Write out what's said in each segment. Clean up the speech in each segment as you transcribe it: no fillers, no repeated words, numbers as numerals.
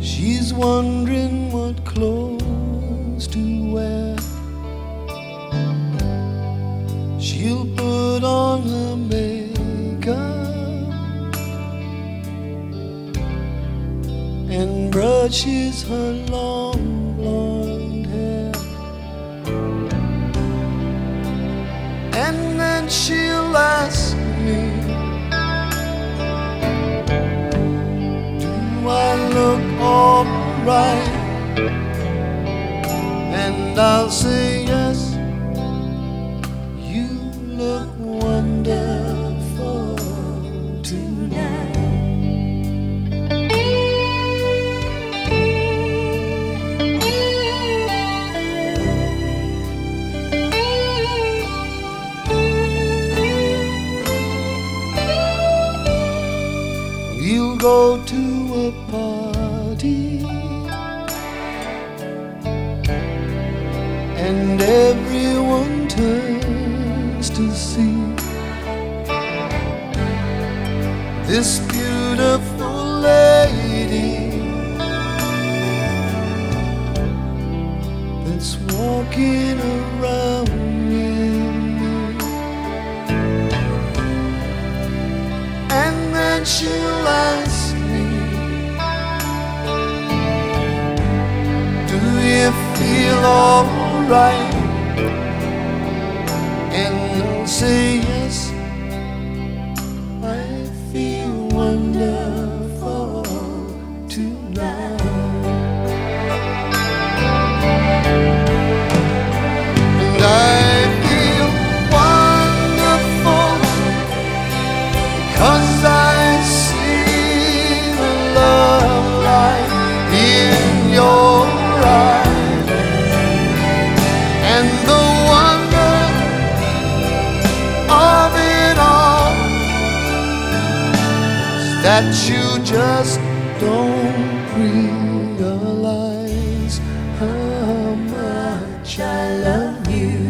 She's wondering what clothes to wear. She'll put on her makeup and brushes her long blonde hair. And then she'll ask me, do I look alright? And I'll say yes, you look wonderful tonight. We'll go to a party and everyone turns to see this beautiful lady that's walking around with me. And then she'll ask me, do you feel alright? And I'll say yes, I feel wonderful tonight. And I feel wonderful because I see the love light in your eyes, and the wonder of it all is that you just don't realize how much I love you.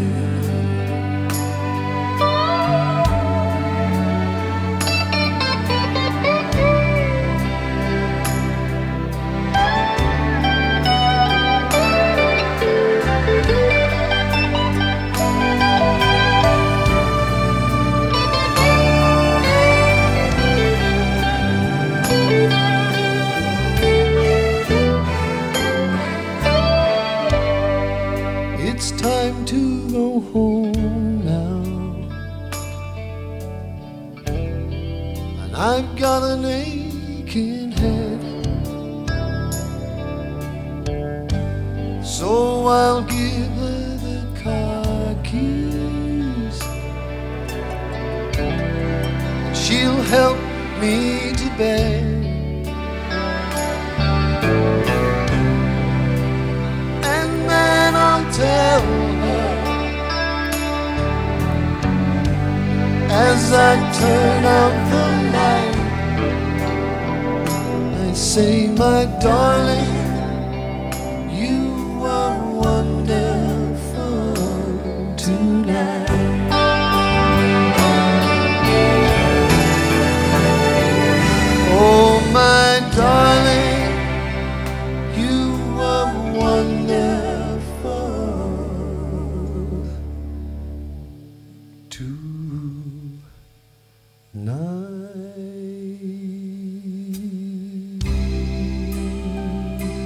It's time to go home now, and I've got an aching head, so I'll give her the car keys. She'll help me to bed, and then I'll tell her as I turn out the light, I say, my darling, you are wonderful tonight. Oh, my darling, you are wonderful tonight.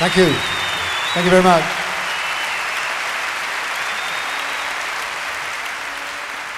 Thank you. Thank you very much.